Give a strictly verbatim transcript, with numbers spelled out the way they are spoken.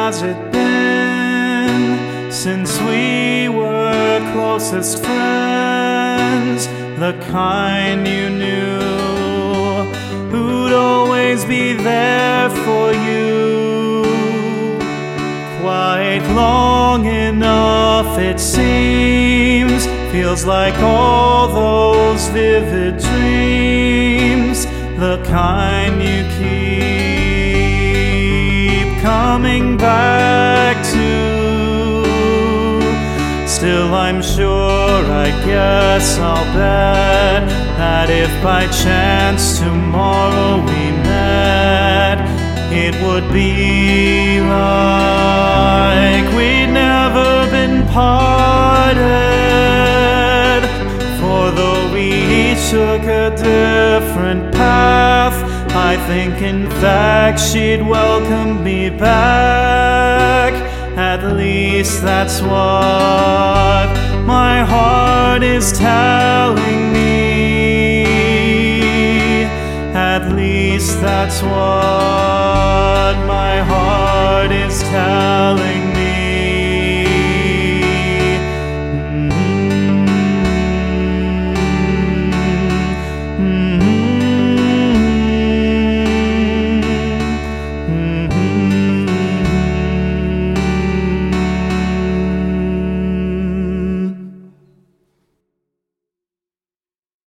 has it been since we were closest friends? The kind you knew, who'd always be there for you. Quite long enough it seems, feels like all those vivid dreams, the kind you keep coming back to. Still I'm sure, I guess I'll bet, that if by chance tomorrow we met, it would be like we'd never been parted. For though we each took a different path, I think in fact she'd welcome me back. At least that's what my heart is telling me. At least that's what my heart is telling me.